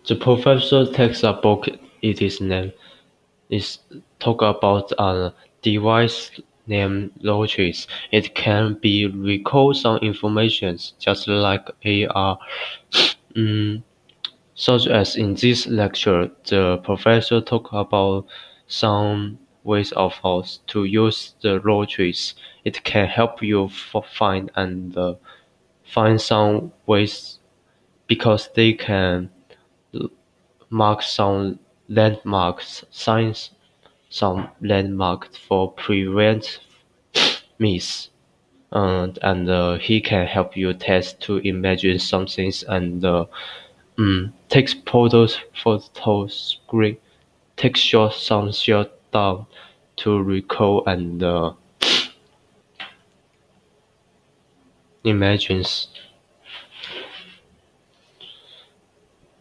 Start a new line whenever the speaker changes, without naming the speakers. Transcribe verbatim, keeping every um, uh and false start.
The professor takes a book it is named is talk about a device named Lotus. It can be recall some information just like A R. Mm, such as in this lecture, the professor talk about some ways of how to use the Lotus. It can help you f- find and uh, find some ways because they can mark some landmarks, signs some landmarks for prevent miss. And and uh, he can help you test to imagine some things and uh, mm, takes photos photos screen take short some shot down to recall and uh, imagines